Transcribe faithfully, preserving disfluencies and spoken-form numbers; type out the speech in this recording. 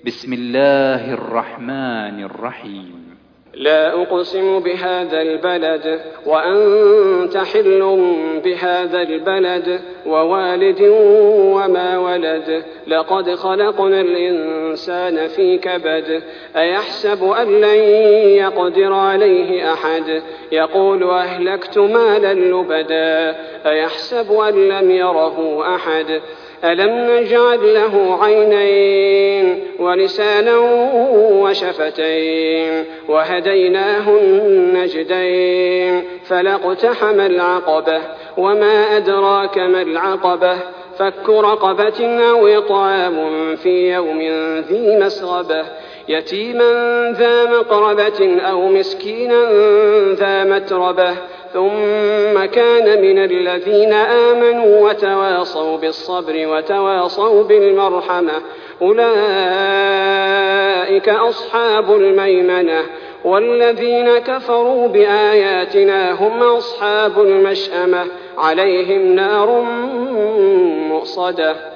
بسم الله الرحمن الرحيم. لا أقسم بهذا البلد وأنت حل بهذا البلد ووالد وما ولد لقد خلقنا الإنسان في كبد أيحسب أن لن يقدر عليه أحد يقول أهلكت مالا لبدا أيحسب أن لم يره أحد ألم نجعل له عينين ولسانا وشفتين وهديناه النجدين فلاقتحم العقبة وما أدراك ما العقبة فك رقبة أو إطعام في يوم ذي مسغبة يتيما ذا مقربة أو مسكينا ذا متربة ثم كان من الذين آمنوا وتواصوا بالصبر وتواصوا بالمرحمة أولئك أصحاب الميمنة والذين كفروا بآياتنا هم أصحاب المشأمة عليهم نار مؤصدة.